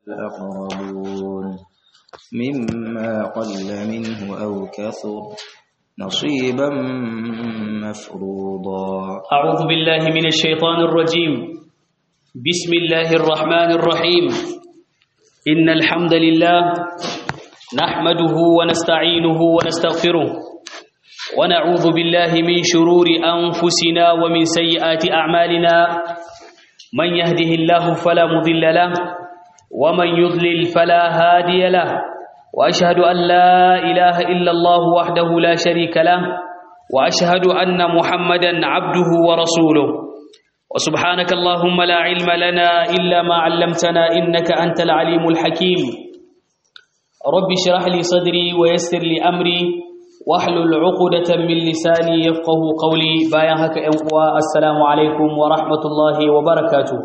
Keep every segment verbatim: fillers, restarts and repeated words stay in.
الأقربون مما قل منه أو كثر نصيبا مفروضا. أعوذ بالله من الشيطان الرجيم. بسم الله الرحمن الرحيم. إن الحمد لله نحمده ونستعينه ونستغفره ونعوذ بالله من شرور أنفسنا ومن سيئات أعمالنا. من يهده الله فلا مضل له ومن يضلل فلا هادي له، وأشهد أن لا إله إلا الله وحده لا شريك له، وأشهد أن محمدا عبده ورسوله. وسبحانك اللهم لا علم لنا إلا ما علمتنا إنك أنت العليم الحكيم. رب اشرح لي صدري ويسر لي أمري واحلل عقدة من لساني يفقه قولي. بايا هكا أنقوا السلام عليكم ورحمة الله وبركاته.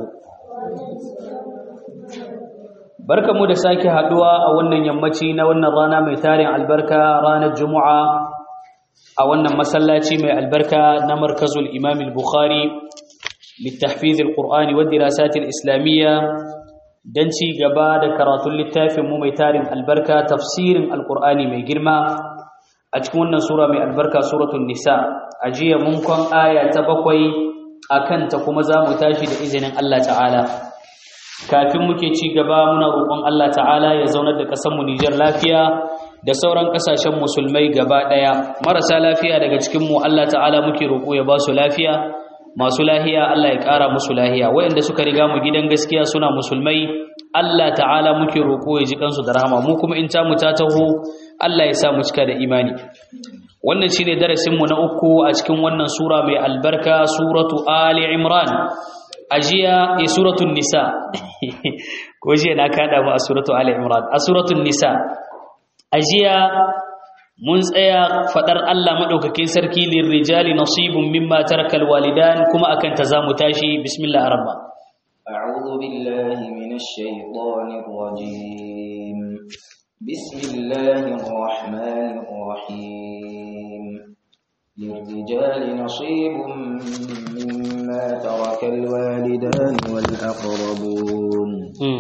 barka mu da sake haduwa a wannan yammaci na wannan rana mai tarin albarka, ranar Juma'a, a wannan masallaci mai albarka na markazul Imam al-Bukhari litahfiz al-Qur'ani wa dirasat al-Islamiyya, dan ci gaba da karatun littafin mu mai tarin albarka, tafsirin al-Qur'ani mai girma a cikin wannan sura mai albarka, suratul Nisa. Ajiya mun kon aya ta bakwai akan ta kuma zamu tashi da izinin Allah ta'ala. Kafin muke ci gaba muna roƙon Allah ta'ala ya zaunar da ƙasar mu Niger lafiya da sauran ƙasashen musulmai gaba ɗaya. Marasa lafiya daga cikin mu Allah ta'ala muke roƙo ya ba su lafiya, masu lahiya Allah ya ƙara musu lahiya. Waɗanda suka riga mu gidan gaskiya suna musulmai, Allah ta'ala muke roƙo ya ji kansu da rahama. Mu kuma in ta mu ta taho Allah ya sa mu cika da imani. Wannan shine darasin mu na uku a cikin wannan sura mai albarka, suratu Ali Imran. Ajiya a suratul Nisa ko jiya na kada mu a suratul Ali Imran. A suratul Nisa ajiya mun tsaya fadar Allah madaukakin sarki, lirrijali nasibun mimma tarakal walidan, kuma akan ta zamu tashi. Bismillah ar-rahman. A'udhu billahi minash shaitanir rajim. Bismillahir rahmanir rahim. للرجال نصيب مما ترك الوالدان والأقربون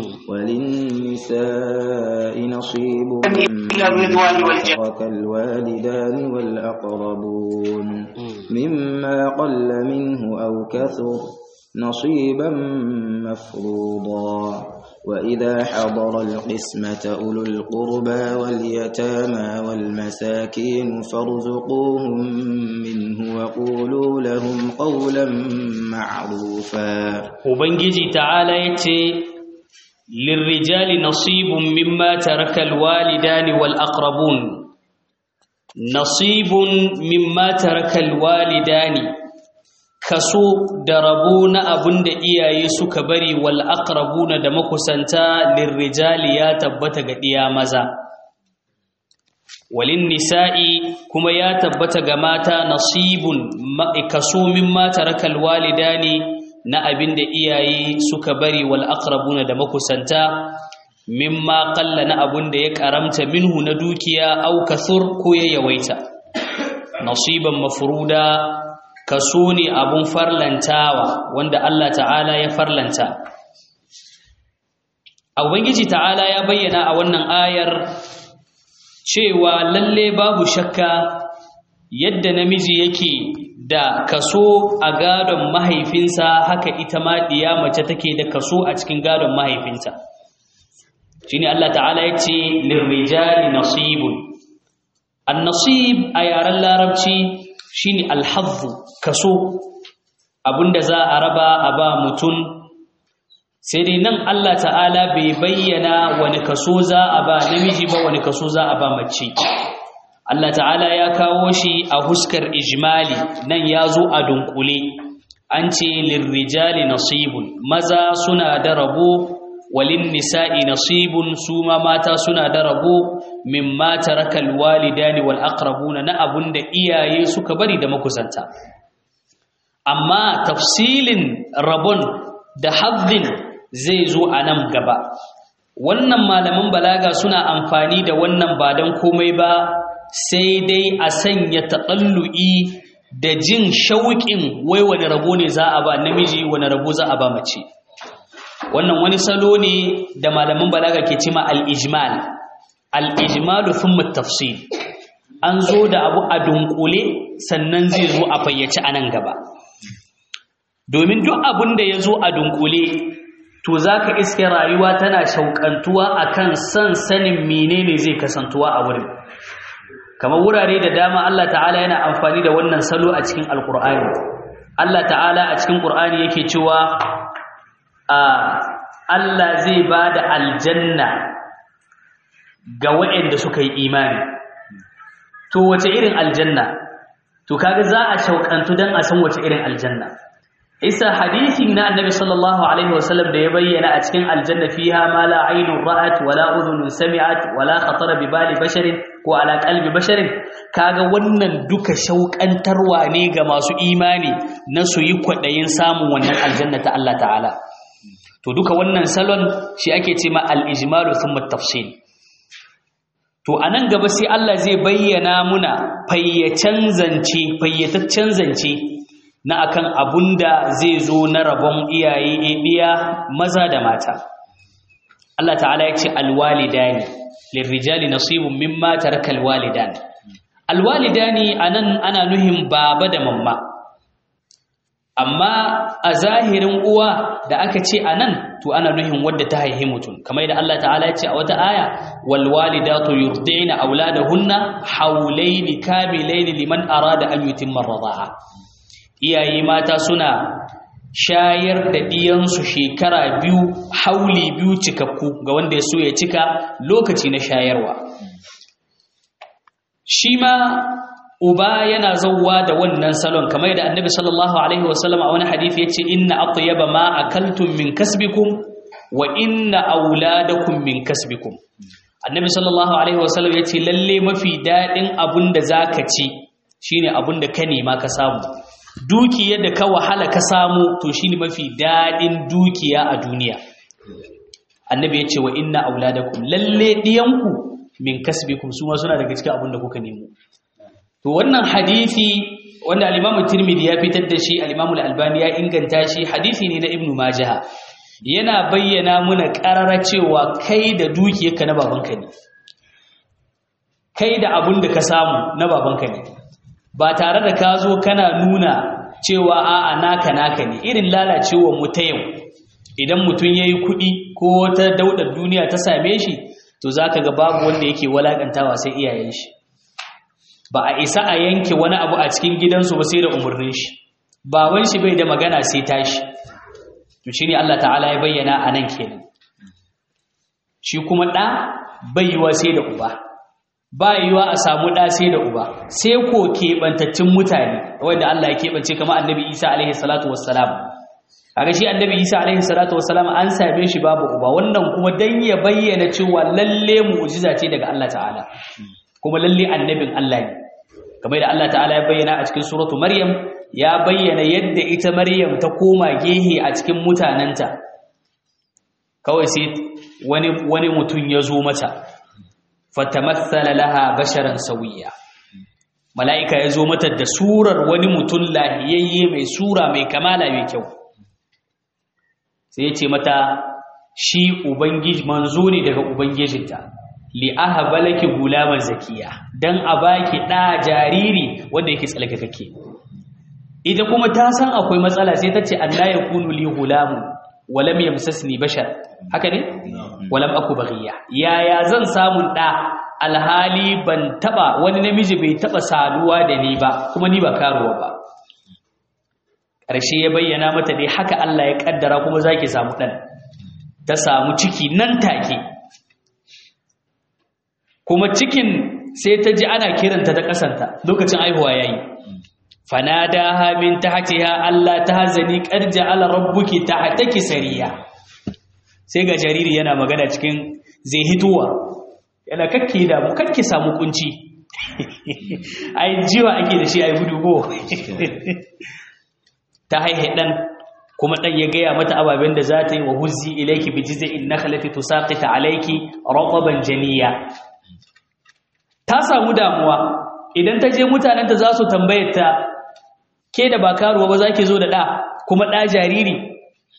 وللنساء نصيب مما ترك الوالدان والأقربون مما قل منه أو كثر نصيبا مفروضا. وإذا حضر القسمة أولو القربى واليتامى والمساكين فارزقوهم منه وقولوا لهم قولا معروفا. وبنجي تعالى يتي للرجال نصيب مما ترك الوالدان والأقربون. نصيب مما ترك الوالدان، kaso da rabo na abin da iyaye suka bari, wal aqrabuna da makusanta, lirrijali ya tabbata ga diya maza, walin nisa'i kuma ya tabbata ga mata, nasibun kaso mimma tarakal walidani na abin da iyaye suka bari, wal aqrabuna da makusanta, mimma qalla na abin da ya karamta, minhu na dukiya, au kasur ko ya yawaita. Nasiban mafruda kaso ne abun farlantawa wanda Allah ta'ala ya farlanta. Ubangiji ta'ala ya bayyana a wannan ayar cewa lalle babu shakka yadda namiji yake da kaso a gadon mahaifinsa, haka ita ma diya mace take da kaso a cikin gadon mahaifinta. Shine Allah ta'ala ya ce lirrijali nasibun. An-nasib a yaren larabci shine alhazzu, kaso, abinda za a raba a ba mutum. Sai dai nan Allah ta'ala bai bayyana wani kaso za a ba namiji ba, wani kaso za a ba mace. Allah ta'ala ya kawo shi a huskar ijmali, nan ya zo a dunkule. An ce lirrijali nasibun, maza suna da rabo, walin nisa'i nasibun, su ma mata suna da rabo, mimma tarakal walidani wal aqrabuna na abunda iyaye suka bari da makusanta. Amma tafsilin rabon da haddin zai zo a nan gaba. Wannan malaman balaga suna amfani da wannan ba dan komai ba sai dai a sanya taɗallu'i da jin shauƙin wai wani rabo ne za a ba namiji, wani rabo za a ba mace. wannan wani salo ne da malaman balaga ke cima al-ijmal al-ijmal thumma at-tafsil an zo da abu a dunkule sannan zai zo a fayyace anan gaba domin duk abin da ya zo a dunkule to zaka iske rayuwa tana shauƙantuwa akan san sanin menene zai kasantuwa a wurin kamar wurare da dama Allah ta'ala yana amfani da wannan salo a cikin alqur'ani Allah ta'ala a cikin qur'ani yake cewa Allah zai bada aljanna ga waɗanda suka yi imani to wace irin aljanna to kaga za a shauƙantu dan a san wace irin aljanna isa hadisi na annabi sallallahu alaihi wasallam da ya bayyana a cikin aljanna fiha ma la aynun ra'at wala udhunun sami'at wala khatara bi bali basharin ko ala qalbi basharin kaga wannan duka shauƙantarwa ne ga masu imani na su yi kwadayin samun wannan aljanna ta Allah ta'ala to duka wannan salon shi ake cewa al-ijmalu thumma at-tafsil to anan gaba sai Allah zai bayyana muna fayyacen zance fayyataccen zance na akan abunda zai zo na rabon iyaye ɗiya maza da mata Allah ta'ala ya ce alwalidani lirrijali nasibun mimma taraka alwalidan alwalidani anan ana nuhin baba da mamma amma a zahirin uwa da aka ce anan to ana nuhin wadda ta haihi mutum kamar da Allah ta'ala ya ce a wata aya wal walidatu yurdi'na auladahunna hawlaini kamilaini liman arada an yutimma ar-rida'a iyaye mata suna shayar da diyansu shekara biyu hauli biyu cikakku ga wanda ya so ya cika lokaci na shayarwa shi ma uba yana zawwa da wannan salon kamar da annabi sallallahu alaihi wasallam a wani hadisi yace inna atyaba ma akaltum min kasbikum wa inna auladakum min kasbikum annabi sallallahu alaihi wasallam yace lalle mafi dadin abunda zaka ci shine abunda ka nema ka samu dukiyar da ka wahala ka samu to shine mafi dadin dukiya a duniya annabi yace wa inna auladakum lalle diyanku min kasbikum su ma suna daga cikin abunda kuka nemo to wannan hadisi wanda al-Imam Tirmidhi ya fitar da shi al-Imam Al-Albani ya inganta shi hadisi ne na Ibn Majah yana bayyana muna karara cewa kai da dukiyarka na babanka ne kai da abun da ka samu na babanka ne ba tare da ka zo kana nuna cewa a'a naka naka ne irin lalacewar mu ta yau idan mutun yayi kuɗi ko wata daudar duniya ta same shi to zaka ga babu wanda yake walakantawa sai iyayen shi ba a isa a yanke wani abu a cikin gidansu ba sai da umarnin shi baban shi bai da magana sai tashi to shine Allah ta'ala ya bayyana anan kenan shi kuma da bai yiwa sai da uba ba yiwa a samu da sai da uba sai ko kebantaccen mutane wanda Allah ya kebance kamar Annabi Isa alaihi salatu wassalam kaga shi Annabi Isa alaihi salatu wassalam an same shi babu uba wannan kuma dan ya bayyana cewa lalle mu'jiza ce daga Allah ta'ala kuma lalle annabin Allah ne kamar da Allah ta'ala ya bayyana a cikin suratu Maryam ya bayyana yadda ita Maryam ta koma gehe a cikin mutananta kawai sai wani wani mutun ya zo mata fatamassala laha basharan sawiya malaika ya zo mata da surar wani mutun lahiyayye mai sura mai kamala mai kyau sai ya ce mata shi ubangiji manzo ne daga ubangijinta li ahbalaki gulaman zakiya dan a baki da jariri wanda yake tsalkakake ita kuma ta san akwai matsala sai ta ce Allah ya kunu li gulamu walam yamsasni bashar haka ne walam aku baghiya yaya zan samu da alhali ban taba wani namiji bai taba saduwa da ni ba kuma ni ba karuwa ba karshe ya bayyana mata dai haka Allah ya kaddara kuma zaki samu dan ta samu ciki nan take kuma cikin sai ta ji ana kiranta ta kasanta lokacin aihuwa yayi fanadaha min tahtiha alla tahzani qad ja'ala rabbuki tahtaki sariya sai ga jariri yana magana cikin zai hituwa yana kakke da mu kakke samu kunci ai jiwa ake da shi ai gudu go ta haihe dan kuma dan ya gaya mata ababen da za ta yi wa huzzi ilayki bi jiz'in nakhlati tusaqita alayki raqaban janiya ta samu damuwa idan ta je mutanenta za su tambaye ta ke da ba karuwa ba za ki zo da ɗa kuma ɗa jariri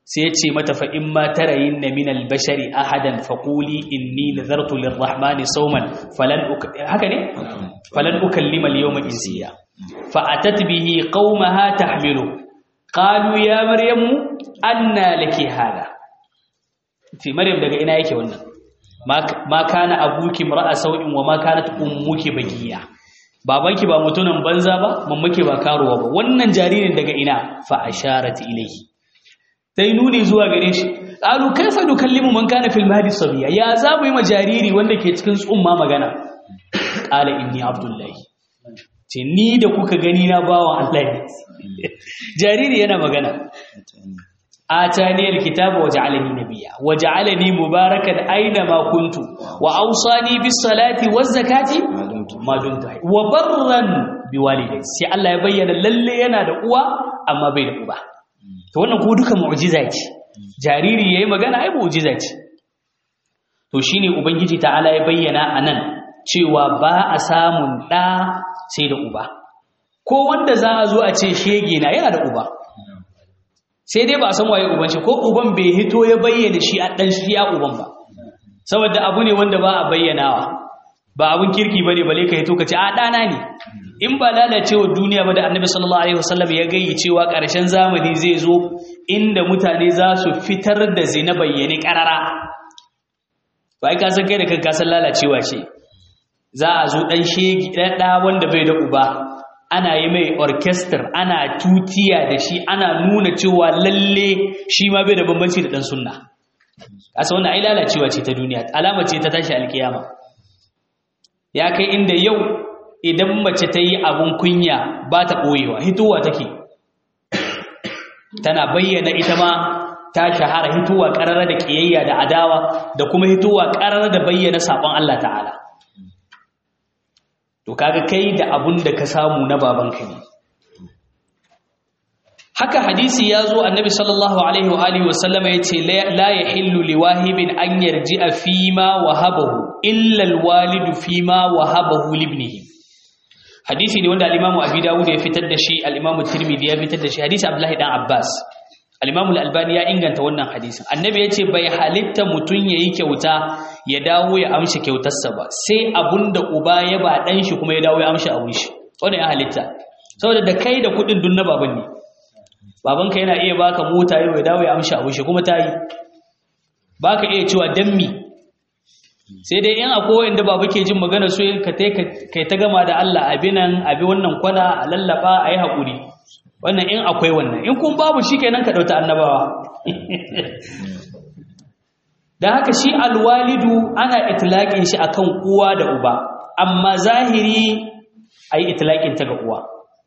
sai ya ce mata fa in ma tarayin na min albashari ahadan faquli inni nazartu lirrahmani sawman falan haka ne falan ukallima al-yawma insiya fa atat bihi qaumaha tahmilu qalu ya maryamu anna laki hada fi maryam daga ina yake wannan ma kana abuki mar'a sau'in wa ma kanat ummuki bagiya babanki ba mutunan banza ba mammake ba karuwa ba wannan jaririn daga ina fa asharat ilayhi sai nuni zuwa gare shi qalu kaifa nukallimu man kana fil mahdi sabiya ya zamu yi ma jariri wanda ke cikin tsumma magana qala inni abdullahi ce ni da kuka gani na bawan Allah ne jariri yana magana atani alkitaba waj'alani nabiyya waj'alani mubarakan aina ma kuntu wa awsani bis salati waz zakati ma dumtu wa barran biwalidayya sai Allah ya bayyana lalle yana da uwa amma bai da uba to wannan ko duka mu'jiza ce jariri yayi magana ai mu'jiza ce to shine ubangiji ta'ala ya bayyana anan cewa ba a samun da sai da uba ko wanda za a zo a ce shege na yana da uba sai dai ba a san waye uban shi ko uban bai hito ya bayyana shi a dan shi ya uban ba saboda abu ne wanda ba a bayyanawa ba abun kirki bane bale ka hito ka ce a dana ne in ba lalacewa duniya ba da annabi sallallahu alaihi wasallam ya gayyi cewa ƙarshen zamani zai zo inda mutane za su fitar da zina bayyane karara ba ka san kai da kanka san lalacewa ce za a zo dan shegi da wanda bai da uba ana yi mai orchestra ana tutiya da shi ana nuna cewa lalle shi ma bai da bambanci da dan sunna asa wannan ai lalacewa ce ta duniya alama ce ta tashi alkiyama ya kai inda yau idan mace ta yi abun kunya ba ta ɓoyewa hituwa take tana bayyana ita ma ta shahara hituwa ƙarara da ƙiyayya da adawa da kuma hituwa ƙarara da bayyana saɓon Allah ta'ala to kaga kai da abun da ka samu na babanka ne haka hadisi ya zo annabi sallallahu alaihi wa alihi wa sallama yace la yahillu liwahibin an yarji'a fima wahabahu illa alwalidu fima wahabahu libnihi hadisi ne wanda al-Imam Abi Dawud ya fitar da shi al-Imam Tirmidhi ya fitar da shi hadisi Abdullah dan Abbas al-Imam al-Albani ya inganta wannan hadisin annabi yace bai halitta mutun yayi kyauta ya dawo ya amshi kyautarsa ba sai abunda uba ya ba dan shi kuma ya dawo ya amshi abun shi wannan ya halitta saboda da kai da kudin dun na baban ne babanka yana iya baka mota yau ya dawo ya amshi abun shi kuma tayi baka iya cewa dammi sai dai in akwai wanda baba ke jin magana so ka tai kai ta gama da Allah abinan abi wannan kwana a lallaba ayi hakuri wannan in akwai wannan in kun babu shikenan ka dauta annabawa dan haka shi alwalidu ana itlaqin shi akan uwa da uba amma zahiri ayi itlaqin ta ga uwa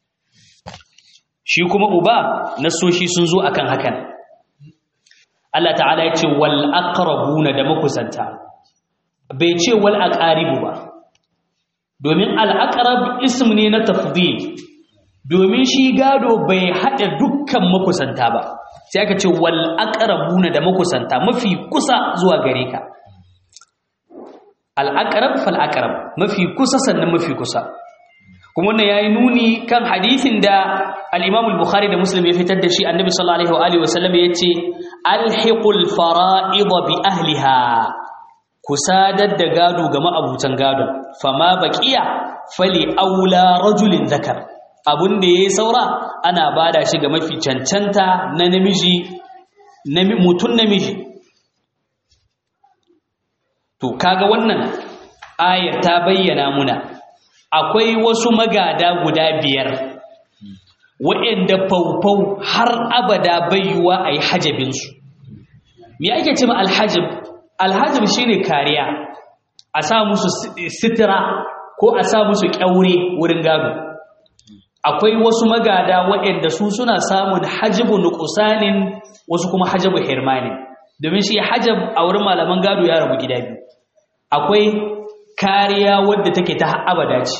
shi kuma uba nasoshi sun zo akan hakan Allah ta'ala ya ce wal aqrabuna da makusanta bai ce wal aqaribu ba domin al aqrab ism ne na tafdil domin shi gado bai hada dukkan makusanta ba sai aka ce wal aqrabuna da makusanta mafi kusa zuwa gare ka al aqrab fal aqrab mafi kusa sannan mafi kusa kuma wannan yayi nuni kan hadisin da al-Imam al-Bukhari da Muslim ya fitar da shi annabi sallallahu alaihi wa alihi wasallam yace alhiqul fara'id bi ahliha kusadar da gado ga ma'abutan gado fama baqiya fali aula rajulin zakar abun da yayi saura ana bada shi ga mafi cancanta na namiji nami mutun namiji to kaga wannan ayar ta bayyana muna akwai wasu magada guda biyar waɗanda faufau har abada bayyuwa a yi hajabinsu. Me ake ce ma alhajib? Alhajib shi ne kariya, a sa musu sitira ko a sa musu ƙyaure wurin gado. Akwai wasu magada waɗanda su suna samun hajibu nukusanin wasu kuma hajibu hirmanin. Domin shi hajab a wurin malaman gado ya rabu gida biyu. Akwai kariya wadda take ta abada ce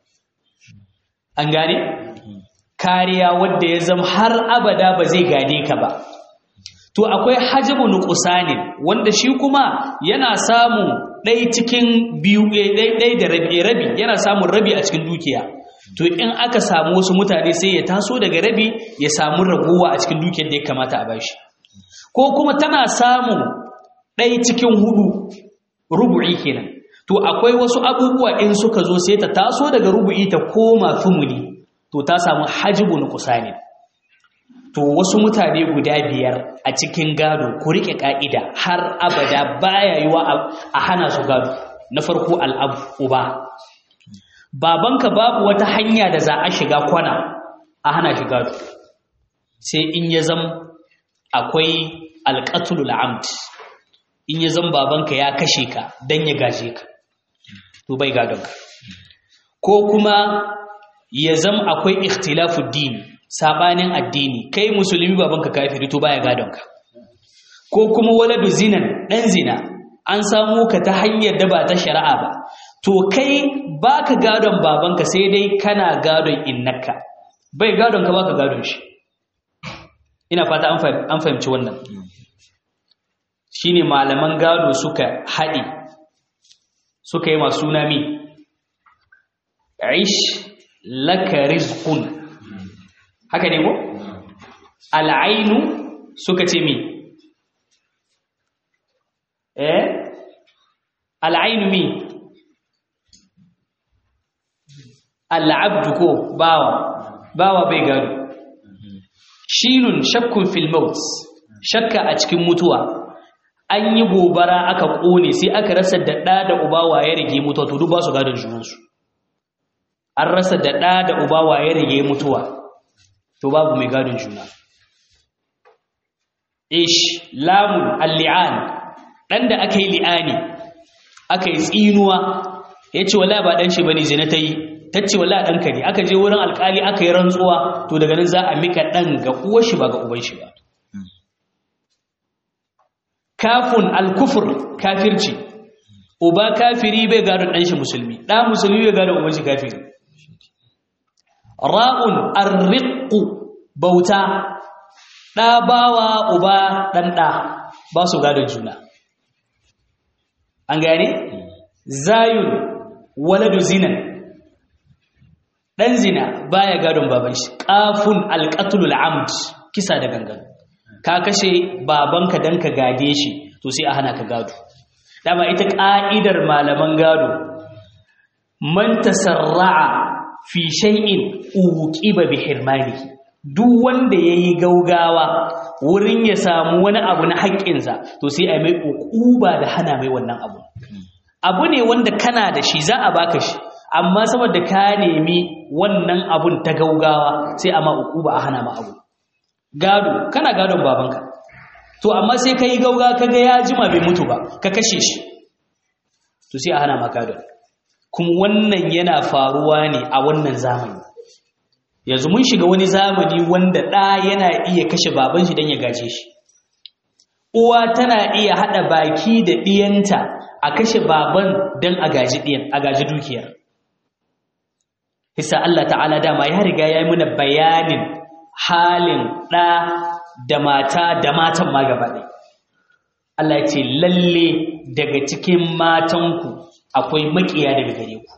an gane kariya wadda ya zama har abada ba zai gane ka ba to akwai hajibu nuqsanin wanda shi kuma yana samu ɗai cikin biyu ɗai da rabi rabi yana samun rabi a cikin dukiya to in aka samu wasu mutane sai ya taso daga rabi ya samu ragowa a cikin dukiyar da ya kamata a bashi ko kuma tana samun ɗaya cikin hudu rubu'i kenan to akwai wasu abubuwa in suka zo sai ta taso daga rubu'i ta koma thumuni to ta samu hajibun kusani to wasu mutane guda biyar a cikin gado ku rike ka'ida har abada baya yiwa a hana su gado. Na farko al'ab uba, babanka babu wata hanya da za a shiga kwana a hana shi gado sai in ya zam akwai alqatlul amd, in ya zam babanka ya kashe ka dan ya gaje ka to bai gadon ka, ko kuma ya zam akwai ikhtilafud din, sabanin addini, kai musulmi babanka kafiri to baya gadon ka, ko kuma waladu zinan, dan zina an samu ka ta hanyar da ba ta shari'a ba to kai baka gadon babanka sai dai kana gadon innaka, bai gadon ka baka gadon shi. Ina fata an fahimci wannan. Shine malaman gado suka haɗi suka yi masu nami aish laka rizqun, haka ne ko? Al'ainu suka ce mi eh al'ainu mi al'abdu ko bawa bawa bai gado. Shinun shakkun fil maut, shakka a cikin mutuwa, an yi gobara aka kone sai aka rasa da ɗa da uba waye rage mutuwa to duk ba su gadon junansu. An rasa da ɗa da uba waye rage mutuwa to babu mai gadon juna. Ish lamun al-li'an, dan da aka yi li'ani aka yi tsinuwa yace wallahi ba dan shi bane zina tayi, tace wallahi dan ka ne, aka je wurin alkali aka yi rantsuwa to daga nan za a mika dan ga uwar shi ba ga uban shi ba. Kafun al-kufr, kafirci, uba kafiri bai gadon dan shi musulmi, da musulmi bai gadon uban shi kafiri. Ra'un ar-riqu, bauta, da bawa uba dan da ba su gadon juna. An gane? Zayun waladu zinan, dan zina baya gadon baban shi. Qafun al-qatlul amd, kisa da gangan, ka kashe babanka dan ka gade shi to sai a hana ka gado. Dama ita ka'idar malaman gado, man tasarra'a fi shay'in uqiba bi hirmanihi, duk wanda yayi gaugawa wurin ya samu wani abu na haƙƙinsa to sai a mai uquba da hana mai wannan abu. Abu ne wanda kana da shi za a baka shi, amma saboda ka nemi wannan abun ta gaugawa sai a ma uquba a hana ma abu. Gado, kana gadon babanka to amma sai kai gauga kaga ya jima bai mutu ba ka kashe shi to sai a hana ma gadon. Kuma wannan yana faruwa ne a wannan zamani. Yanzu mun shiga wani zamani wanda ɗa yana iya kashe baban shi don ya gaje shi, uwa tana iya haɗa baki da ɗiyanta a kashe baban don a gaji ɗiyan, a gaji dukiyar. Hisa Allah ta'ala dama ya riga ya yi mana bayanin halin ɗa da mata da matan ma gaba ɗaya. Allah ya ce lalle daga cikin matanku akwai maƙiya daga gare ku,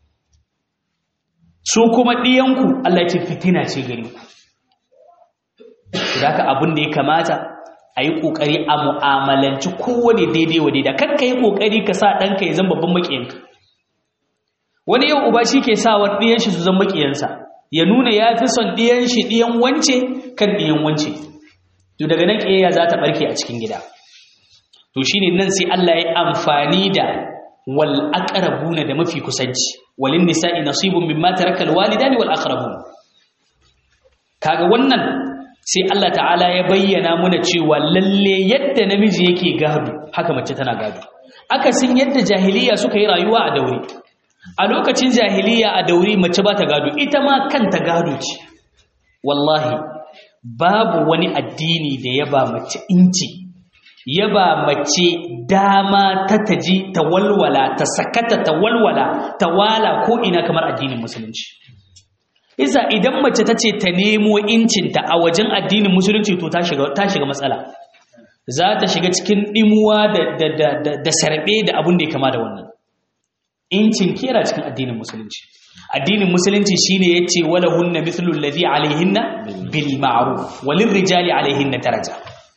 su kuma ɗiyanku Allah ya ce fitina ce gare ku. Da haka abin da ya kamata a yi ƙoƙari a mu'amalanci kowane daidai wa daidai, kan ka yi ƙoƙari ka sa ɗanka ya zama babban maƙiyanka. Wani yau uba shi ke sa wa ɗiyan shi su zama maƙiyansa, ya nuna ya fi son ɗiyan shi ɗiyan wance kan ɗiyan wance, to daga nan ƙiyayya za ta ɓarke a cikin gida. To shi ne nan sai Allah ya amfani da wal aqrabuna da mafi kusanci, walin nisa'i nasibun mimma taraka al walidani wal aqrabun. Kaga wannan sai Allah ta'ala ya bayyana muna cewa lalle yadda namiji yake gado haka mace tana gado. Akasin yadda jahiliya suka yi rayuwa a daure, a lokacin jahiliya a daure mace ba ta gado, ita ma kanta gado ce. Wallahi babu wani addini da ya ba mace inci, ya ba mace dama ta taji ta walwala, ta sakata ta walwala, ta wala ko ina kamar addinin musulunci. Isa idan mace ta ce ta nemo incinta a wajen addinin musulunci to ta shiga ta shiga matsala, za ta shiga cikin dimuwa da da da da, da sarbe da abun da ya kama da wannan. Incin kera cikin addinin musulunci, addinin musulunci shine yace wala hunna mithlu alladhi alaihinna bil ma'ruf walil rijali alaihinna daraja.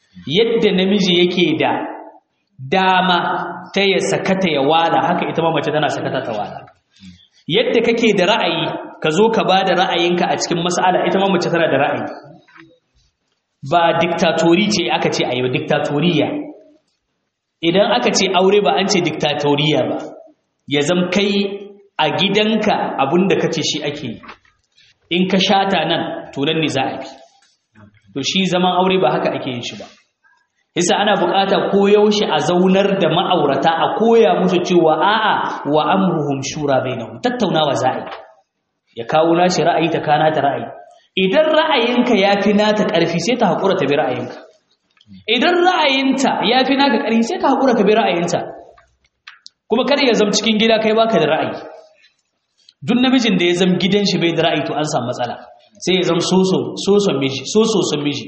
yadda namiji yake da dama ta ya sakata ya wala haka ita ma mace tana sakata ta wala yadda kake da ra'ayi ka zo ka ba da ra'ayinka a cikin mas'ala ita ma mace tana da ra'ayi ba diktatori ce aka ce ayi ba diktatoriya idan aka ce aure ba an ce diktatoriya ba ya zam kai a gidanka abinda kace shi ake yi in ka shata nan to nan ne za a bi to shi zaman aure ba haka ake yin shi ba yasa ana bukata koyaushe a zaunar da ma'aurata a koya musu cewa a'a wa amruhum shura bainahum tattaunawa za a yi ya kawo nashi ra'ayi ta kana ta ra'ayi idan ra'ayinka yafi nata ƙarfi sai ta hakura ta bi ra'ayinka idan ra'ayinta yafi naka ƙarfi sai ta hakura ka bi ra'ayinta kuma kada ya zama cikin gida kai baka da ra'ayi duk namijin da ya zama gidan shi bai da ra'ayi to an samu matsala sai ya zama soso soson miji soso son miji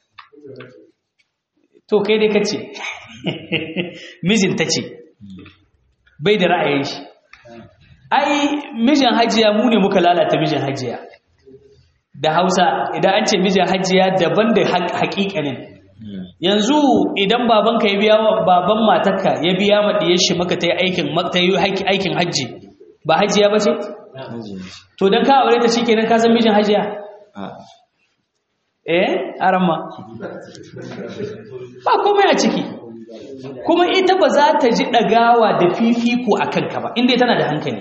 to kai dai kace mijin tace bai da ra'ayin shi ai mijin hajiya mu ne muka lalata mijin hajiya da Hausa idan an ce mijin hajiya daban da haƙiƙanin yanzu idan babanka ya biya baban matarka ya biya ma diyar shi maka tayi aikin maka yi aikin haji ba hajiya bace to dan ka aure ta shikenan ka san mijin hajiya eh arama ba komai a ciki kuma ita ba za ta ji dagawa da fifiko akan ka ba inda tana da hankali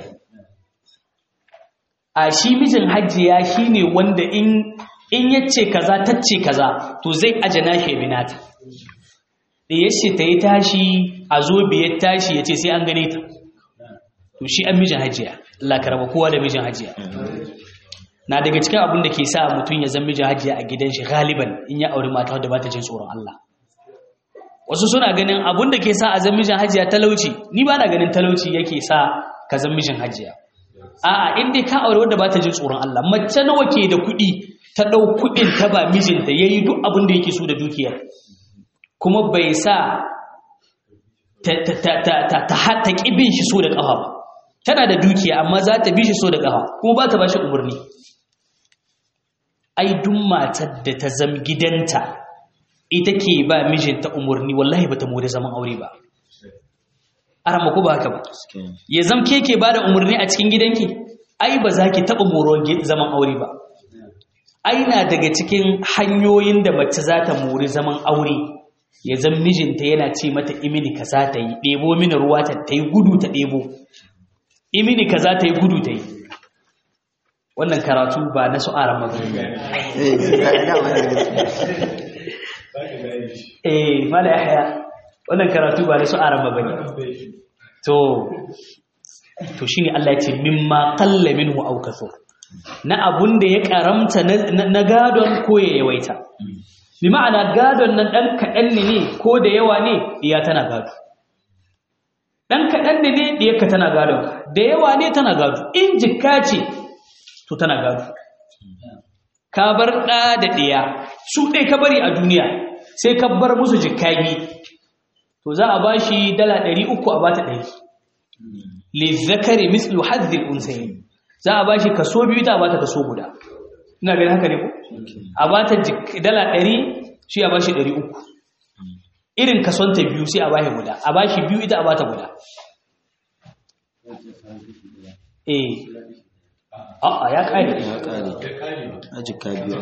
a shi mijin hajiya shine wanda in in yace kaza tace kaza to zai ajana shi binata da yace ta yi tashi a zo biyar tashi yace sai an gane ta to shi an mijin hajiya Allah ka raba kowa da mijin hajiya na daga cikin abin da ke sa mutum ya zama mijin hajiya a gidan shi galiban in ya aure mata wadda ba ta jin tsoron Allah wasu suna ganin abin da ke sa a zama mijin hajiya talauci ni ba na ganin talauci yake sa ka zama mijin hajiya a'a in dai ka aure wadda ba ta jin tsoron Allah mace nawa ke da kuɗi ta ɗau kuɗin ta ba mijinta yayi duk abin da yake so da dukiyar kuma bai sa ta ta ta ta ta ta kibin shi so da ƙafa ba tana da dukiya amma za ta bi shi so da ƙafa kuma ba ta ba shi umarni ai duk matar da ta zam gidanta ita ke ba mijinta umarni wallahi bata more zaman aure ba arama ko ba haka ba ya zam ke ke bada umarni a cikin gidanki ai ba za ki taba moron zaman aure ba ai na daga cikin hanyoyin da mace za ta more zaman aure ya zam mijinta yana ce mata imini kaza ta yi ɗebo mini ruwa ta yi gudu ta ɗebo imini kaza ta yi gudu ta yi wannan karatu ba na su'aran magana eh mala yahya wannan karatu ba na su'aran magana to to shine Allah ya ce mimma qalla minhu aw kathur na abun da ya karamta na gadon ko ya yawaita bi ma'ana gadon nan dan kadan ne ko da yawa ne iya tana gado dan kadan ne ne diyarka tana gado da yawa ne tana gado in jikka ce to tana gado ka bar ɗa da ɗaya su ɗai ka bari a duniya sai ka bar musu jikkabi to za a ba shi dala ɗari uku a bata ɗari lizzakari mislu hazzil unsayin za a ba shi kaso biyu ta a bata kaso guda ina gani haka ne ko a bata dala ɗari shi a ba shi ɗari uku irin kasonta biyu sai a ba shi guda a ba shi biyu ita a bata guda eh a'a ya kare ya kare ajika biyu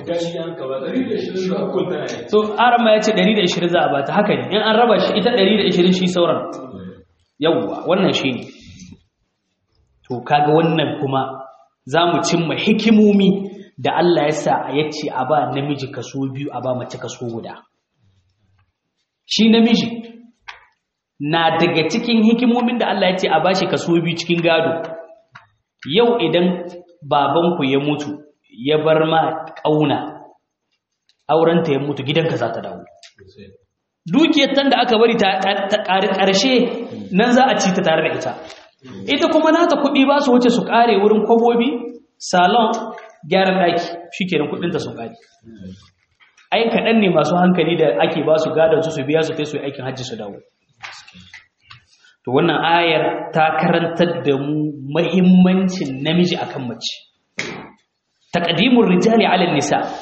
to arama ya ce ɗari da ashirin za a bata haka ne in an raba shi ita ɗari da ashirin shi sauran yawwa wannan shi ne to kaga wannan kuma za mu cimma hikimomi da Allah ya sa ya ce a ba namiji kaso biyu a ba mace kaso guda shi namiji na daga cikin hikimomin da Allah ya ce a ba shi kaso biyu cikin gado yau idan babanku ya mutu ya bar ma ƙauna aurenta ya mutu gidanka za ta dawo dukiyar tan da aka bari ta ƙarshe nan za a ci ta tare da ita ita kuma nata kuɗi ba su wuce su ƙare wurin kwabobi salon gyaran ɗaki shi kenan kuɗinta sun ƙare ai kaɗan ne masu hankali da ake ba su gadon su su biya su kai su aikin hajji su dawo to wannan ayar ta karantar da mu muhimmancin namiji akan mace taqdimur rijali ala nisa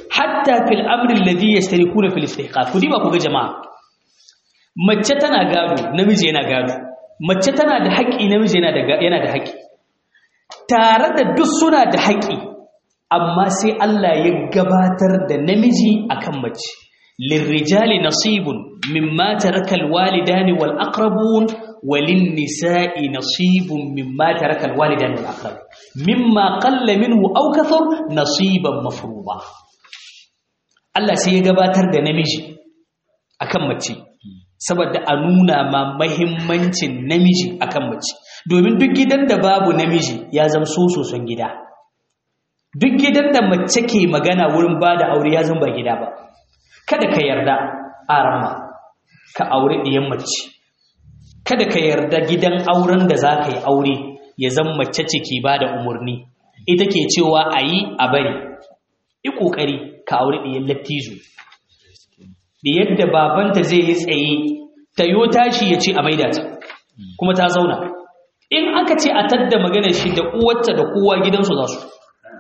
hatta fil amri alladhi yashtarikuna fil istihqaq kudi ba ku ga jama'a mace tana gado namiji yana gado mace tana da haƙi namiji yana da yana da haƙi tare da duk suna da haƙi amma sai Allah ya gabatar da namiji akan mace lirrijali nasibun mimma taraka alwalidani wal aqrabun walin nisa'i nasibun mimma taraka alwalidani wal aqrabun mimma qalla minhu aw kathar nasiban mafruḍa Allah sai ya gabatar da namiji akan mace saboda a nuna ma muhimmancin namiji akan mace domin duk gidan da babu namiji ya zama sososon gida duk gidan da mace ke magana wurin bada aure ya zama ba gida ba kada ka yarda arama ka aure diyan mace kada ka yarda gidan auren da zaka yi aure ya zama mace ce ke bada umurni ita ke cewa ayi a bari yi kokari ka aure diyan lattizo da yadda babanta zai yi tsaye tayo tashi ya ce a maida ta kuma ta zauna in aka ce a tadda maganar shi da uwarta da kowa gidansu za su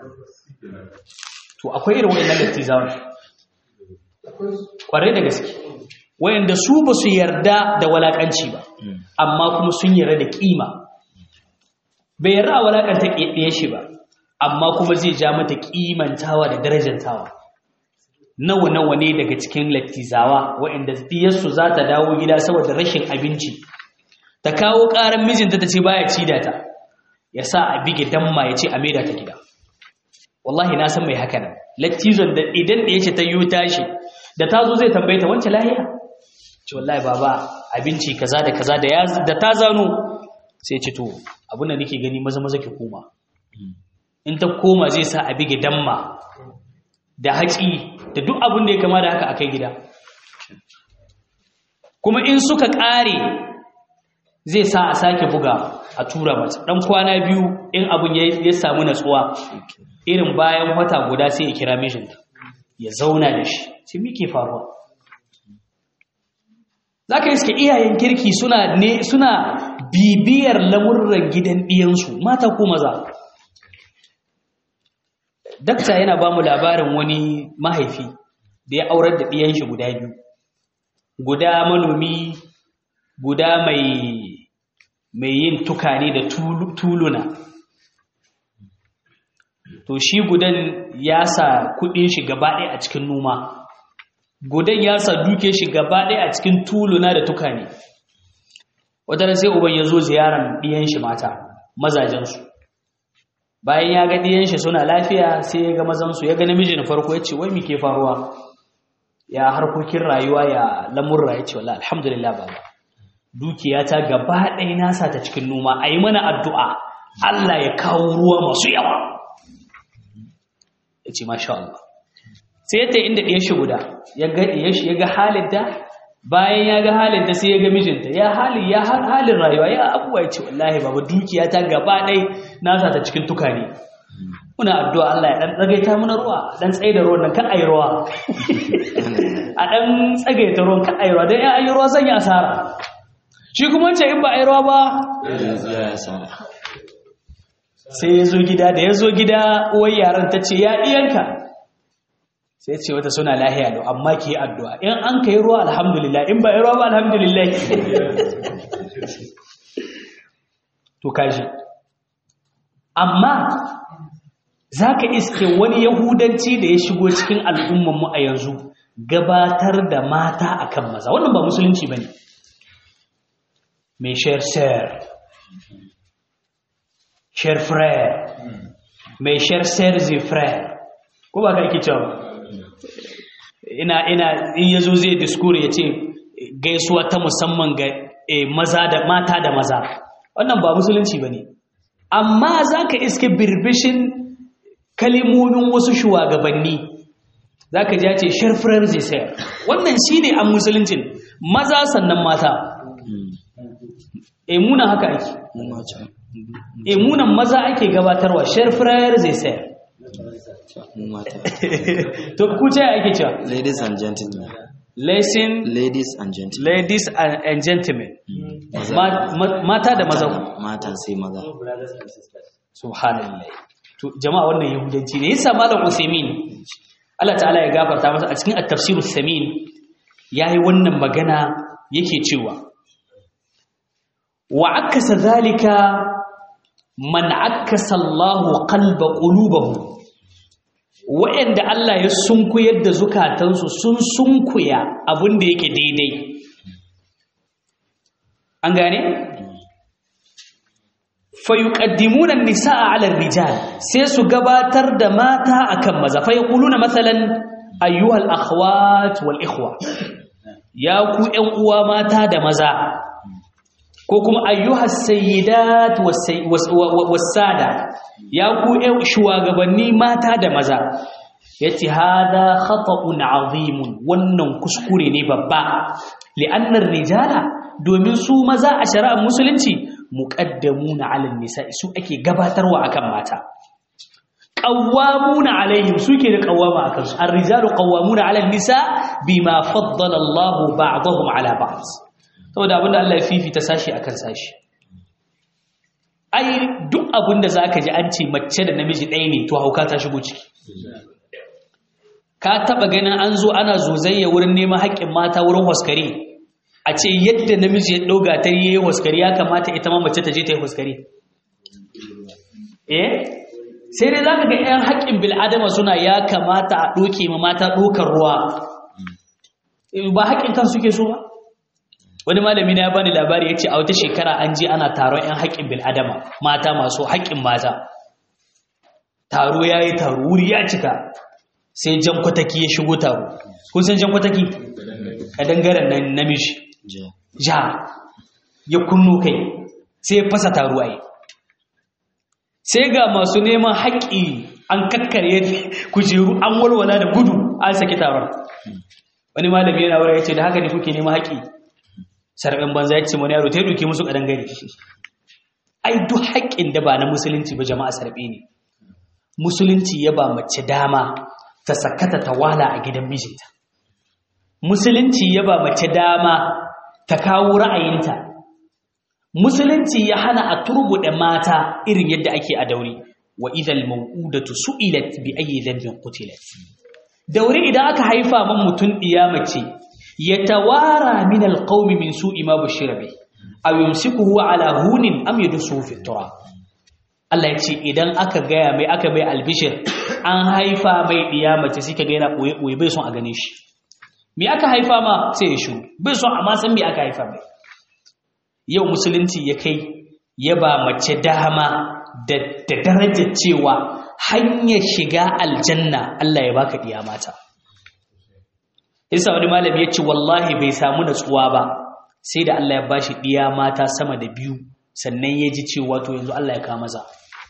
to akwai irin wayannan lattizawa kwarai da gaske wayanda su ba su yarda da walakanci ba amma kuma sun yarda da kima bai yarda a walakanta ɗaya shi ba amma kuma zai ja mata kimantawa da darajantawa nawa nawa ne daga cikin lattizawa wayanda diyarsu za ta dawo gida saboda rashin abinci ta kawo ƙaran mijinta ta ce baya ci da ta ya sa a bige damma ya ce a maida ta gida wallahi na san mai haka nan lattizon da idan da yace ta yi tashi da ta zo zai tambaye ta wance lahiya ce wallahi baba abinci kaza da kaza da ya da ta zano sai ce to abin da nake gani maza maza ki koma in ta koma zai sa a bige damma da haƙi da duk abin da ya kama da haka akai gida kuma in suka ƙare zai sa a sake buga a tura mata dan kwana biyu in abun ya samu natsuwa irin bayan wata guda sai ya kira mijinta ya zauna da shi sai me ke faruwa zaka iske iyayen kirki suna ne suna bibiyar lamurran gidan diyansu mata ko maza dakta yana ba mu labarin wani mahaifi da ya aurar da diyan shi guda biyu guda manomi guda mai mai yin tukane da tuluna to shi gudan ya sa kudin shi gaba ɗaya a cikin noma gudan ya sa duke shi gaba ɗaya a cikin tuluna da tukane wata sai uban ya zo ziyaran ɗiyan shi mata mazajensu bayan ya ga ɗiyan shi suna lafiya sai ya ga mazansu ya ga namijin farko ya ce wai me ke faruwa ya harkokin rayuwa ya lamurra ya ce wallahi alhamdulillah baba dukiyata gaba ɗaya nasa ta cikin noma a yi mana addu'a Allah ya kawo ruwa masu yawa ya ce masha Allah sai ya ta inda ɗaya shi guda ya ga ɗaya shi ya ga halinta bayan ya ga halinta sai ya ga mijinta ya halin ya halin rayuwa ya abuwa ya ce wallahi baba dukiyata gaba ɗaya nasa ta cikin tukane muna addu'a Allah ya ɗan tsagaita mana ruwa ɗan tsaye da ruwan nan kan ayi ruwa a ɗan tsagaita ruwan kan ayi ruwa don ya ayi ruwa zan yi asara shi kuma ce in ba a yi ruwa ba sai ya zo gida da ya zo gida uwar yaran ta ce ya ɗiyanka sai ce wata suna lahiya lau amma ke yi addu'a in an ka yi ruwa alhamdulillah in ba yi ruwa ba alhamdulillah to kaji amma za ka iske wani yahudanci da ya shigo cikin al'ummanmu a yanzu gabatar da mata akan maza wannan ba musulunci ba ne mes chers sœurs, chers frères, mes chers sœurs et frères. Ko ba ka yake cewa ina ina in yazo zai discourse yace gaisuwa ta musamman ga maza da mata da maza. Wannan ba musulunci bane. Amma zaka iske birbishin kalimomin wasu shugabanni zaka ji yace chers frères et sœurs. Wannan shine an musuluncin maza sannan mata. Emuna haka ake emunan maza ake gabatarwa chers frères et sœurs to ku ce ake cewa ladies and gentlemen listen ladies and gentlemen ladies and gentlemen mata da maza mata sai maza subhanallah to jama'a wannan yahudanci ne yasa malam Usaimin Allah ta'ala ya gafarta masa a cikin at-tafsir as-samin yayi wannan magana yake cewa wa akasa zalika man akasa Allahu qalba qulubahum wa'anda Allah ya sunkuyar da zukatansu sun sunkuya abin da yake daidai an gane fayuqaddimuna an-nisaa 'ala ar-rijal sai su gabatar da mata akan maza fa yaquluna masalan ayyuhal akhwat wal ikhwa ya ku ƴan uwa mata da maza ko kuma ayyuhas sayyidat was-sada ya ku ƴan shugabanni mata da maza yace hada khata'un 'azimun wannan kuskure ne babba li'anna ar-rijala domin su maza a shari'ar musulunci muqaddamuna 'ala an-nisa'i su ake gabatarwa akan mata qawwamuna 'alayhim suke da qawwama akan su ar-rijalu qawwamuna 'ala an-nisa' bima faddala Allahu ba'dahum 'ala ba'd saboda abinda Allah ya fifita sashi akan sashi ai duk abinda zaka ji an ce mace da namiji ɗaya ne to hauka ta shigo ciki ka taba ganin an zo ana zozayya wurin neman haƙƙin mata wurin waskari a ce yadda namiji ya ɗauga ta yi waskari ya kamata ita ma mace ta je ta yi waskari eh sai dai za ka ga 'yan haƙƙin bil'adama suna ya kamata a ɗoke ma mata ɗokar ruwa ba haƙƙin kan suke so ba wani malami na ya bani labari ya ce a wata shekara an je ana taron 'yan haƙƙin bil'adama mata masu haƙƙin mata taro ya yi taro wuri ya cika sai jan kwataki ya shigo taro kun san jan kwataki kadangaren nan namiji ja ya kunno kai sai ya fasa taruwa yi sai ga masu neman haƙƙi an kakkarye kujeru an walwala da gudu an saki taron wani malami yana wura ya ce da haka ne kuke neman haƙƙi sarɓen banza ya ce wani yaro ta yi duke musu kadangare ai duk haƙƙin da ba na musulunci ba jama'a sarɓe ne musulunci ya ba mace dama ta sakata ta wala a gidan mijinta musulunci ya ba mace dama ta kawo ra'ayinta musulunci ya hana a turbuɗe mata irin yadda ake a daure wa idhal maw'udatu su'ilat bi ayyi dhanbin qutilat daure idan aka haifa man mutun diya mace yatawara min alqawmi min su'i ma bushira bi aw yumsikuhu ala hunin am yadsuhu fi turab Allah ya ce idan aka gaya mai aka bai albishir an haifa mai diya mace sai kaga yana boye boye bai son a gane shi me aka haifa ma sai ya shiru bai son amma san me aka haifa mai yau musulunci ya kai ya ba mace dama da da darajar cewa hanyar shiga aljanna Allah ya baka diya mata isa wani malami ya ce wallahi bai samu natsuwa ba sai da Allah ya bashi diya mata sama da biyu sannan ya ji cewa to yanzu Allah ya kawo maza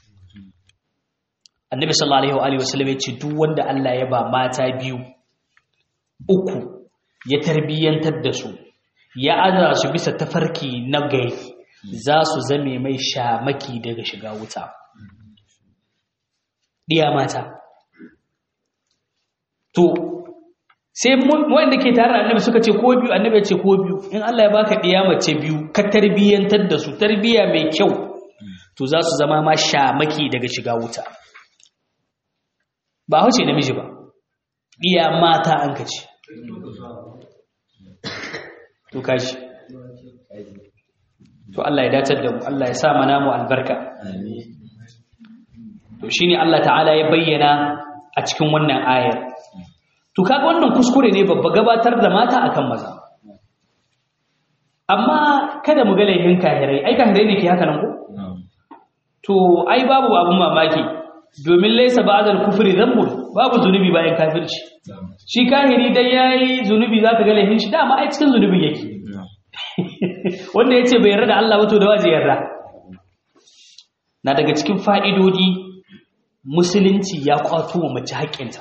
annabi sallallahu alaihi wa sallam ya ce duk wanda Allah ya ba mata biyu uku ya tarbiyyantar da su ya adara su bisa tafarki na gari za su zame mai shamaki daga shiga wuta diya mata to sai wanda ke tare da annabi suka ce ko biyu annabi ya ce ko biyu in Allah ya baka diya mace biyu ka tarbiyyantar da su tarbiya mai kyau to za su zama ma shamaki daga shiga wuta ba hauce namiji ba diya mata an kace to kashi to Allah ya datar da mu Allah ya sa mana mu albarka amin to shine Allah ta'ala ya bayyana a cikin wannan ayar to kaga wannan kuskure ne babba gabatar da mata akan maza amma kada mu ga laihin kahirai ai kahirai ne ke haka nan ko to ai babu abun mamaki domin laysa ba'dal kufri dhanbun babu zunubi bayan kafirci shi kahiri dan yayi zunubi zaka ga laihin shi dama ai cikin zunubin yake wanda yace bai yarda da Allah ba to da waje yarda na daga cikin fa'idodi musulunci ya kwato wa mace haƙƙinta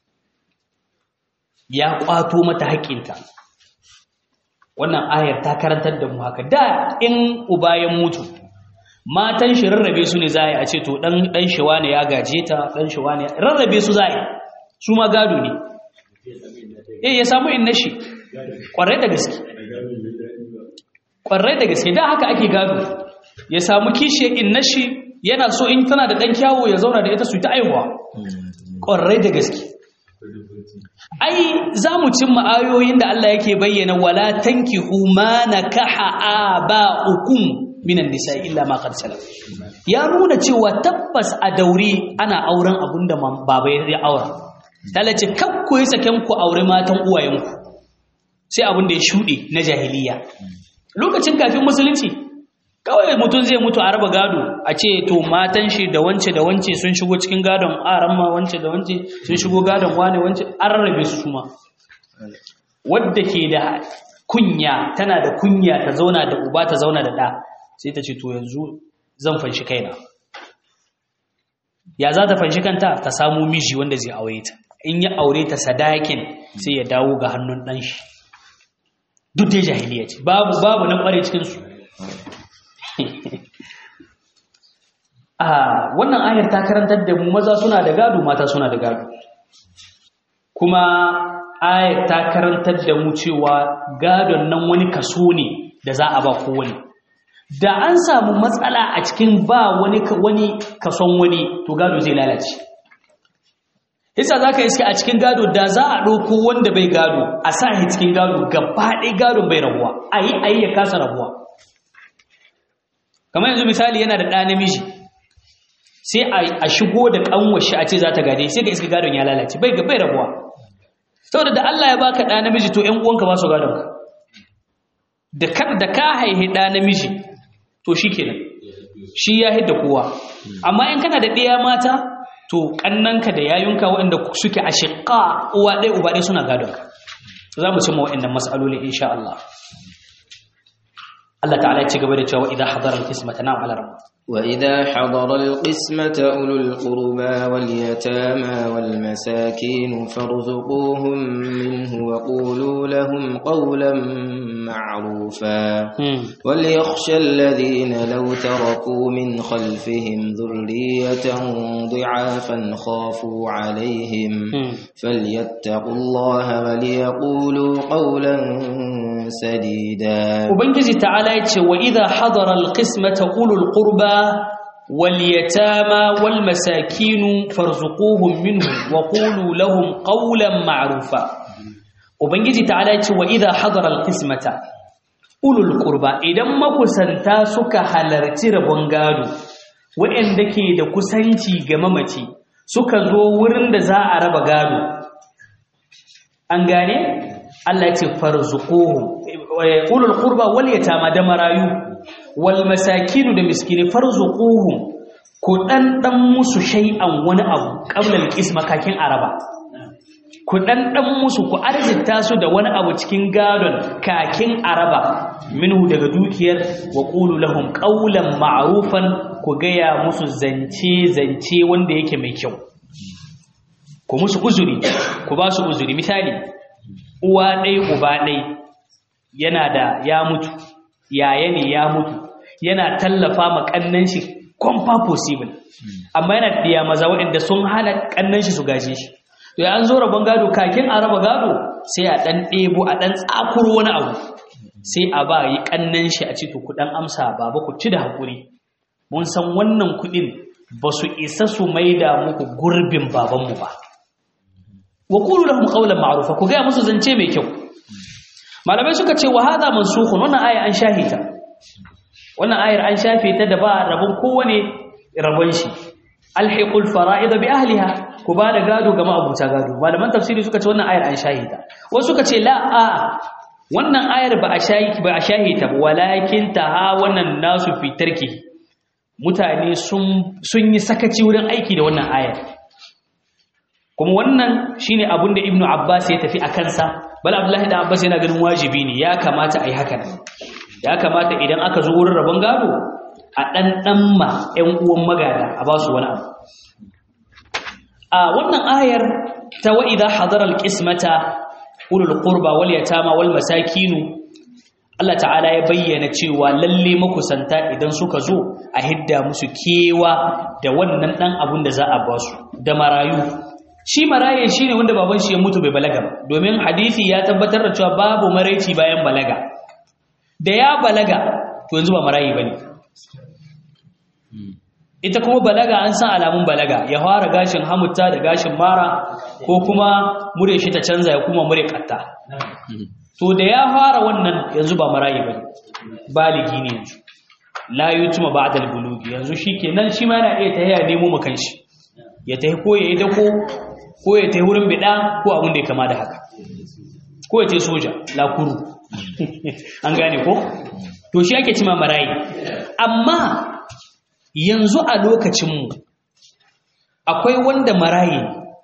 ya kwato mata haƙƙinta wannan ayar ta karantar da mu haka da in uba ya mutu matan shi rarrabe su ne zai a ce to dan dan shi wane ya gaje ta dan shi wane rarrabe su zai su ma gado ne eh ya samu inna shi kwarai da gaske kwarai da gaske da haka ake gado ya samu kishi inna shi yana so in tana da dan kyawo ya zauna da ita su ta aiwa kwarai da gaske ai za mu cimma ayoyin da Allah yake bayyana wala tankihu ma nakaha aba'ukum minan nisa illa ma qad salaf ya nuna cewa tabbas a daure ana auren abinda baba ya aura talace kakku yi saken ku aure matan uwayenku sai abinda ya shude na jahiliya lokacin kafin musulunci kawai mutum zai mutu a raba gado a ce to matan shi da wance da wance sun shigo cikin gadon aran ma wance da wance sun shigo gadon wane wance an rarrabe su kuma wadda ke da kunya tana da kunya ta zauna da uba ta zauna da ɗa sai ta ce to yanzu zan fanshi kaina ya za ta fanshi kanta ta samu miji wanda zai aure ta in ya aure ta sadakin sai ya dawo ga hannun ɗan shi duk da jahiliya ce babu babu na ƙware cikinsu ah wannan ayar ta karantar da mu maza suna da gado mata suna da gado kuma ayar ta karantar da mu cewa gadon nan wani kaso ne da za a ba kowane da an samu matsala a cikin ba wani wani kason wani to gado zai lalace yasa zaka iske a cikin gado da za a dauko wanda bai gado a sa shi cikin gado gaba ɗaya gadon bai rabuwa ayi ayi ya kasa rabuwa kamar yanzu misali yana da ɗa namiji sai a shigo da ƙanwashi a ce za ta gade sai ka iska gadon ya lalace bai bai rabuwa saboda da Allah ya baka ɗa namiji to ƴan uwanka ba su gadon ka da ka da ka haihi ɗa namiji to shikenan shi ya hidda kowa amma in kana da ɗaya mata to ƙannanka da yayunka waɗanda suke a shiƙa uwa ɗaya uba ɗaya suna gadon ka za mu cimma waɗannan mas'aloli insha Allah الله تعالى يتقبل الجواب إذا حضر القسمة نعم على رب وإذا حضر القسمة أولو القربى واليتامى والمساكين فارزقوهم منه وقولوا لهم قولا معروفا وليخشى الذين لو تركوا من خلفهم ذرية ضعافا خافوا عليهم فليتقوا الله وليقولوا قولا سديدا وبنجي تعالى وإذا حضر القسمة أولو القربى واليتامى والمساكين فارزقوهم منه وقولوا لهم قولا معروفا وبنجي تعالى وإذا حضر القسمة أولو القربى إذا ما كسنتا سكا حلرتي ربون غادو وإن دكي دا كسنتي غمامتي سكا زو ورن دا زا عرب غادو أنغاني الله يتي فارزقوهم أولو القربى واليتامى دا مرايو wal masakinu da miskini farzuquhum ku dan dan musu shay'an wani abu qabla al-qisma kakin araba ku dan dan musu ku arzita su da wani abu cikin gadon kakin araba minhu daga dukiyar wa qulu lahum qawlan ma'rufan ku gaya musu zance zance wanda yake mai kyau ku musu uzuri ku ba su uzuri misali uwa dai uba dai yana da ya mutu yaya ne ya mutu yana tallafa ma kannan shi kwamfa possible amma yana da diya maza waɗanda sun hana kannan shi su gaje shi to ya an zo rabon gado kakin a raba gado sai a dan ɗebo a dan tsakuro wani abu sai a ba yi kannan shi a ce to ku dan amsa baba ku ci da hakuri mun san wannan kuɗin ba su isa su maida muku gurbin babanmu ba wa qulu lahum qawlan ma'rufa ku ga musu zance mai kyau malamai suka ce wa hada mansukhun wannan aya an shahita wannan ayar an shafe ta da ba rabon kowane rabon shi alhiqul fara'id bi ahliha ku ba da gado ga ma'abuta gado malaman tafsiri suka ce wannan ayar an shahita wasu suka ce la a wannan ayar ba a shahita ba a shahita ba walakin taha wannan nasu fi tarki mutane sun sun yi sakaci wurin aiki da wannan ayar kuma wannan shine abin da ibnu abbas ya tafi a kansa bal abdullahi da abbas yana ganin wajibi ne ya kamata ai haka ya kamata idan aka zo wurin rabon gado a dan dan ma ƴan uwan magada a ba su wani abu a wannan ayar ta wa idha hadara alqismata ulul qurba wal yatama wal masakin Allah ta'ala ya bayyana cewa lalle makusanta idan suka zo a hidda musu kewa da wannan dan abun da za a ba su da marayu shi maraye shine wanda baban shi ya mutu bai balaga ba domin hadisi ya tabbatar da cewa babu maraici bayan balaga da ya balaga to yanzu ba marayi bane ita kuma balaga an san alamun balaga ya fara gashin hamutta da gashin mara ko kuma mure shi ta canza ya kuma mure katta to da ya fara wannan yanzu ba marayi bane baligi ne yanzu la yutuma ba'da al-bulugi yanzu shikenan shi ma yana iya tahiya nemo makan shi ya tahi ko yayi dako ko ya tahi wurin bida ko abin da ya kama da haka ko ya tahi soja lakuru an gane ko to shi ake cima marayi amma yanzu a lokacinmu akwai wanda marayi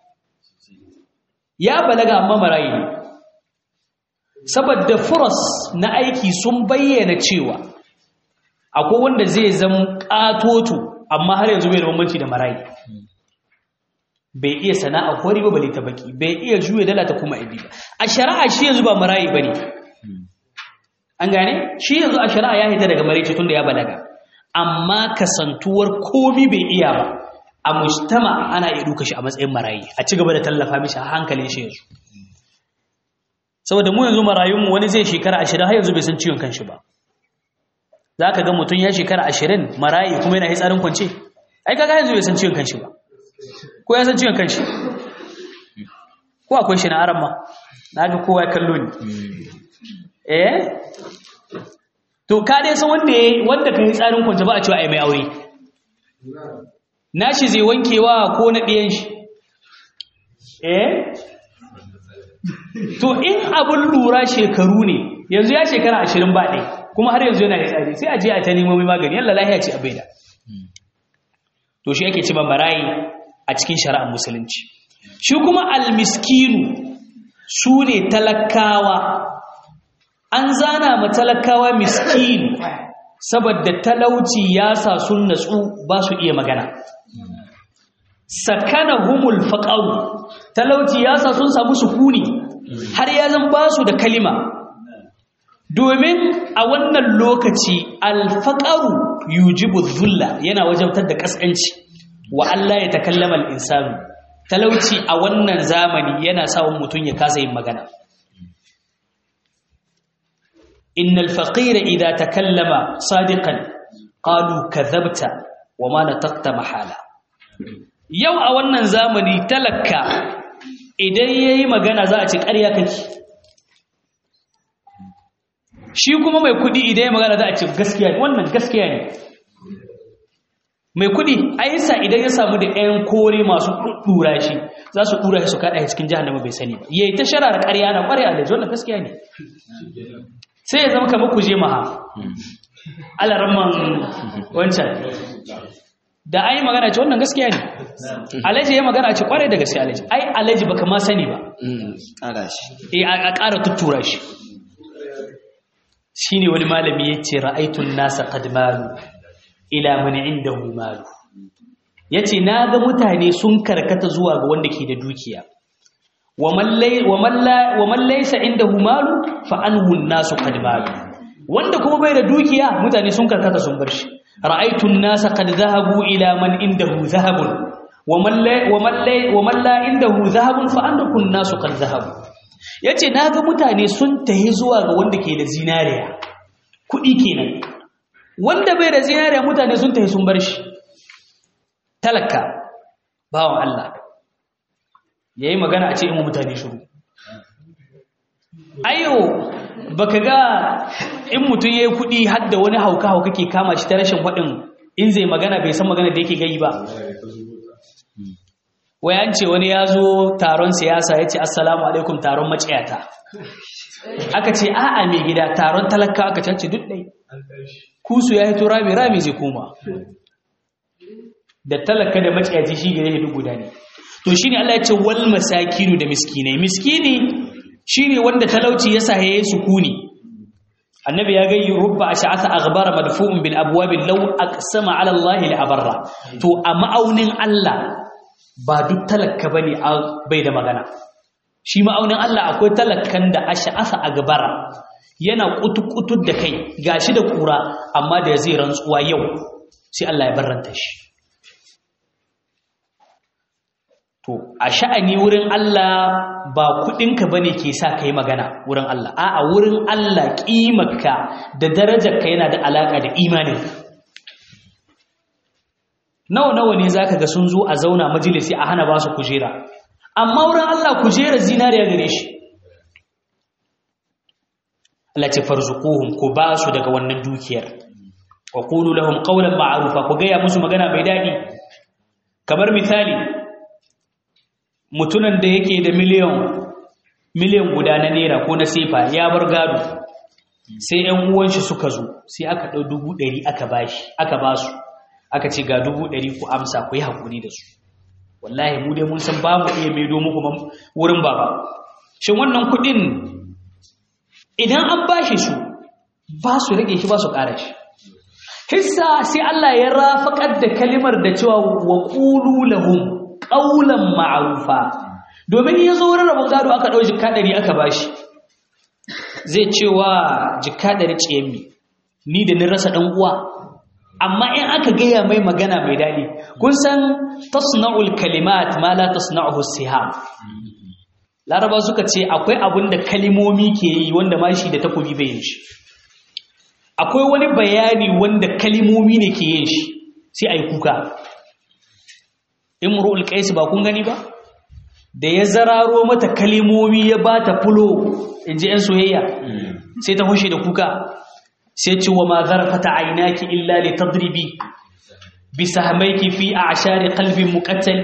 ya balaga amma marayi ne saboda furas na aiki sun bayyana cewa akwai wanda zai zama katoto amma har yanzu bai da bambanci da marayi bai iya sana'a kwari ba bale ta baki bai iya juya dala ta kuma idi ba a shari'a shi yanzu ba marayi bane an gane shi yanzu a shari'a ya hita daga maraice tunda ya balaga amma kasantuwar komi bai iya ba a mujtama ana iya duka shi a matsayin marayi a ci gaba da tallafa mishi a hankalin shi yanzu saboda mu yanzu marayunmu wani zai shekara ashirin har yanzu bai san ciwon kanshi ba za ka ga mutum ya shekara ashirin marayi kuma yana hitsarin kwance ai kaga yanzu bai san ciwon kanshi ba ko ya san ciwon kanshi ko akwai shi na aran ma na ga kowa ya kallo ni eh to ka dai san wanda wanda kai tsarin kwance ba a cewa ai mai aure nashi zai wankewa ko na diyan shi eh to in abun lura shekaru ne yanzu ya shekara ashirin ba dai kuma har yanzu yana da tsari sai a je a ta nemo mai magani yalla lafiya ce abaida to shi yake cewa marayi a cikin shari'ar musulunci shi kuma almiskinu sune talakawa an zana ma talakawa miskin saboda talauci ya sa sun natsu ba su iya magana sakanahumul faqaw talauci ya sa sun samu sukuni har ya zan ba su da kalima domin a wannan lokaci alfaqaru yujibu dhulla yana wajabtar da kaskanci wa Allah ya takallama al-insanu talauci a wannan zamani yana sa mutum ya kasa yin magana إن الفقير إذا تكلم صادقا قالوا كذبت وما نطقت محالا يو أولنا زامني تلكا إذا magana za a ce ƙarya kake shi kuma mai kudi idan magana za a ce gaskiya ne wannan gaskiya ne mai kudi aisa idan ya samu da ƴan kore masu dura shi za su dura shi su kada shi cikin jahannama bai sani ba yayi ta sharara ƙarya na ƙarya da wannan gaskiya ne sai ya zama kamar kuje maha alaramman wancan da ai magana ce wannan gaskiya ne alaji ya magana ce kwarai da gaskiya alaji ai alaji baka ma sani ba eh a ƙara tuttura shi shine wani malami yace ra'aytun nasa qad malu ila man indahu malu yace naga mutane sun karkata zuwa ga wanda ke da dukiya ومن ليس عنده مال فانه الناس قد مالوا wanda kuma bai da dukiya mutane sun karkata sun bar shi ra'aytu an-nasa qad dhahabu ila man indahu dhahabun waman la waman la indahu dhahabun fa annahu an-nasu qad dhahabu yace naga mutane sun tahi zuwa ga wanda ke da zinariya kudi kenan wanda bai da zinariya mutane sun tahi sun bar shi talaka bawon Allah yayi magana a ce in mutane shiru ayo baka ga in mutun yayi kudi har da wani hauka hauka ke kama shi ta rashin fadin in zai magana bai san magana da yake gayi ba wai an ce wani yazo taron siyasa yace assalamu alaikum taron maciyata aka ce a'a mai gida taron talaka aka tace duk dai kusu ya hito rami rami zai koma da talaka da maciyaci shi gare duk guda ne to shine Allah ya ce wal masakinu da miskinai miskini shine wanda talauci ya sa yayin sukuni annabi ya ga rubba ash'atha aghbara madfu'un bil abwab law aqsama ala Allah li abarra to a ma'aunin Allah ba duk talaka bane bai da magana shi ma'aunin Allah akwai talakan da ash'atha aghbara yana kutukutud da kai gashi da kura amma da zai rantsuwa yau sai Allah ya barranta shi to a sha'ani wurin Allah ba kudinka bane ke sa kai magana wurin Allah a'a wurin Allah kimarka da darajarka yana da alaka da imanin nawa nawa ne zaka ga sun zo a zauna majalisi a hana ba su kujera amma wurin Allah kujera zinariya gare shi Allah ce farzuquhum ku ba su daga wannan dukiyar wa qulu lahum qawlan ma'rufa ku ga ya musu magana mai dadi kamar misali mutunan da yake da miliyan miliyan guda na naira ko na sefa ya bar gado sai ƴan uwan shi suka zo sai aka dau dubu ɗari aka bashi aka ba su aka ce ga dubu ɗari ku amsa ku yi hakuri da su wallahi mu dai mun san ba mu iya maido muku wurin baba shin wannan kuɗin idan an bashi su ba su rage shi ba su ƙara shi hissa sai Allah ya rafakar da kalimar da cewa wa qulu lahum qawlan ma'rufa domin yazo wurin rabon gado aka dau jikka ɗari aka bashi zai cewa jikka ɗari ciyemi ni da ni rasa dan uwa amma in aka gaya mai magana mai dadi kun san tasna'ul kalimat ma la tasna'uhu siham laraba suka ce akwai abin da kalimomi ke yi wanda mashi da takobi bai yin shi akwai wani bayani wanda kalimomi ne ke yin shi sai ai kuka imrul qais ba kun gani ba da ya zararo mata kalimomi ya bata fulo inji yan soyayya sai ta hushe da kuka sai ce wa ma zarfata aynaki illa litadribi bisahmayki fi a'shari qalbin muqattal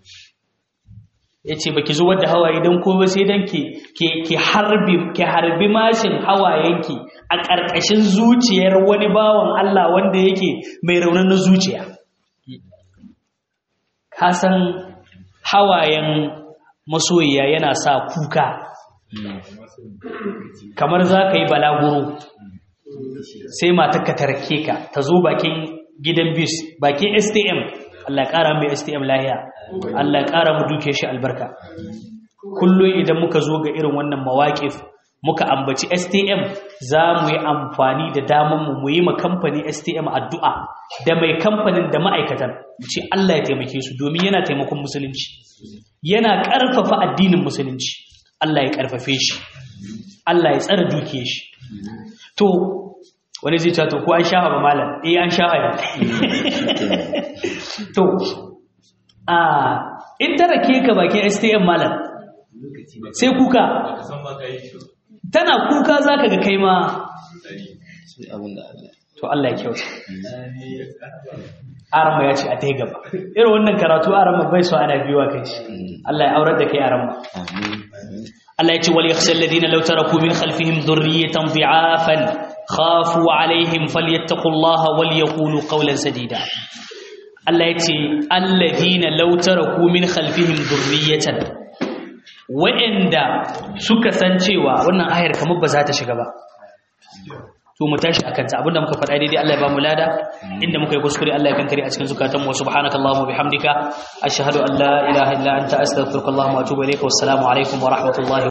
yace baki zuwar da hawaye dan komai sai dan ki ki harbi ki harbi mashin hawayenki a ƙarƙashin zuciyar wani bawan Allah wanda yake mai raunin zuciya ka san hawayen masoyiya yana sa kuka kamar za ka yi balaguro sai matarka ta rake ka ta zo bakin gidan bis bakin S T M Allah ya ƙara mai S T M lahiya Allah ya ƙara mu duke shi albarka kullum idan muka zo ga irin wannan mawaƙif muka ambaci S T M za mu yi amfani da damanmu mu yi ma kamfanin S T M addu'a da mai kamfanin da ma'aikatan mu ce Allah ya taimake su domin yana taimakon musulunci yana ƙarfafa addinin musulunci Allah ya ƙarfafe shi Allah ya tsara duke shi to wani zai ce to ko an shafa ba malam eh an shafa ya to a in ta rake ka bakin S T M malam sai kuka tana kuka zaka ga kai ma to Allah ya kyauta arama ya ce a tai gaba irin wannan karatu arama bai so ana biyuwa kai shi Allah ya aurar da kai arama Allah ya ce wal yakhshal ladina law taraku min khalfihim dhurriyatan dhi'afan khafu alaihim falyattaqullaha wal yaqulu qawlan sadida Allah ya ce alladina law taraku min khalfihim dhurriyatan wa'anda suka san cewa wannan ayar kamar ba za ta shiga ba to mu tashi akan ta abinda muka faɗa daidai Allah ya ba mu lada inda muka yi kuskure Allah ya kankare a cikin zukatan mu subhanakallahumma bihamdika ashhadu an la ilaha illa anta astaghfiruka wa atubu ilaik wassalamu alaikum wa rahmatullahi